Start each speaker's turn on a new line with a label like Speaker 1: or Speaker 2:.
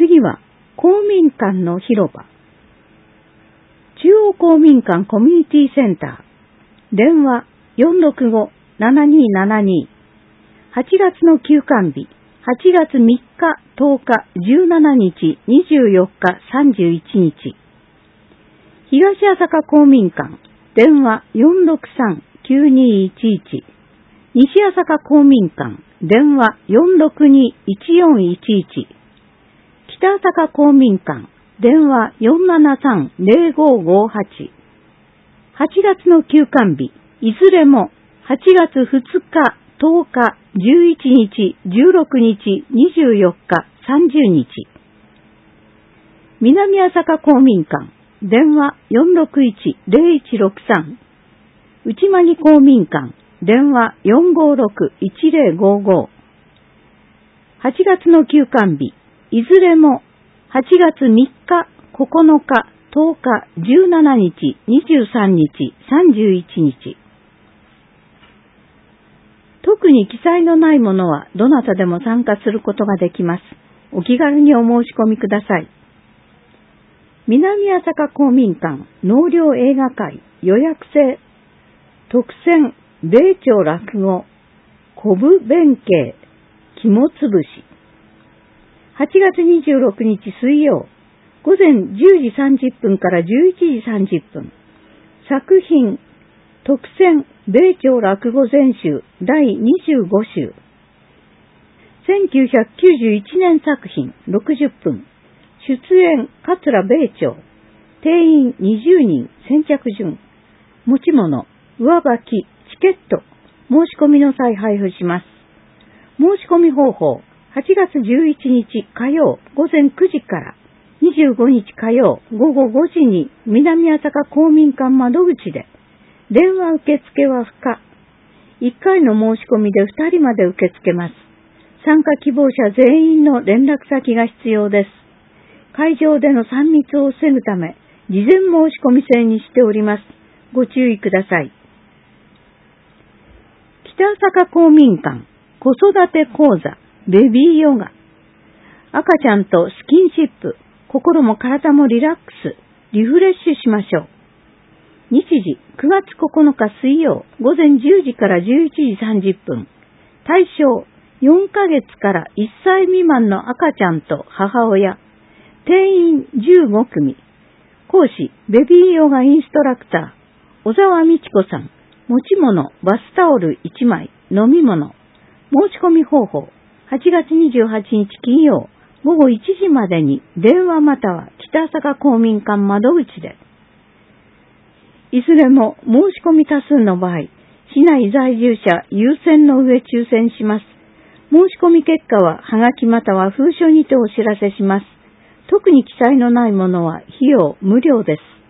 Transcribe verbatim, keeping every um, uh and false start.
Speaker 1: 次は公民館の広場。中央公民館コミュニティセンター。電話 よんろくご ななにーななにー。はちがつの休館日。はちがつみっか、とおか、じゅうしちにち、にじゅうよっか、さんじゅういちにち。東朝霞公民館。電話 よんろくさん きゅうにーいちいち。西朝霞公民館。電話 よんろくに いちよんいちいち。北朝霞公民館。電話 よんななさん ぜろごごはち。はちがつの休館日。いずれもはちがつふつか、とおか、じゅういちにち、じゅうろくにち、にじゅうよっか、さんじゅうにち。南朝霞公民館。電話 よんろくいち ぜろいちろくさん。内間に公民館。電話 よんごろく いちぜろごご。はちがつの休館日。いずれもはちがつみっか、ここのか、とおか、じゅうしちにち、にじゅうさんにち、さんじゅういちにち。特に記載のないものはどなたでも参加することができます。お気軽にお申し込みください。南朝霞公民館納涼映画会予約制特選米朝落語昆布弁慶肝つぶしはちがつにじゅうろくにち水曜午前じゅうじさんじゅっぷんからじゅういちじさんじゅっぷん作品特選米朝落語全集だいにじゅうごしゅうせんきゅうひゃくきゅうじゅういちねん作品ろくじゅっぷん出演桂米朝定員にじゅうにん先着順持ち物上履きチケット申し込みの際配布します。申し込み方法はちがつじゅういちにち火曜午前くじからにじゅうごにち火曜午後ごじに南朝霞公民館窓口で電話受付は不可。いっかいの申し込みでふたりまで受け付けます。参加希望者全員の連絡先が必要です。会場でのさん密を防ぐため、事前申し込み制にしております。ご注意ください。北朝霞公民館子育て講座ベビーヨガ赤ちゃんとスキンシップ心も体もリラックスリフレッシュしましょう。日時くがつここのか水曜午前じゅうじからじゅういちじさんじゅっぷん対象よんかげつからいっさい未満の赤ちゃんと母親定員じゅうごくみ講師ベビーヨガインストラクター小沢美智子さん持ち物バスタオルいちまい飲み物申し込み方法はちがつにじゅうはちにち金曜ごごいちじまでに電話または北朝霞公民館窓口でいずれも申し込み多数の場合市内在住者優先の上抽選します。申し込み結果ははがきまたは封書にてお知らせします。特に記載のないものは費用無料です。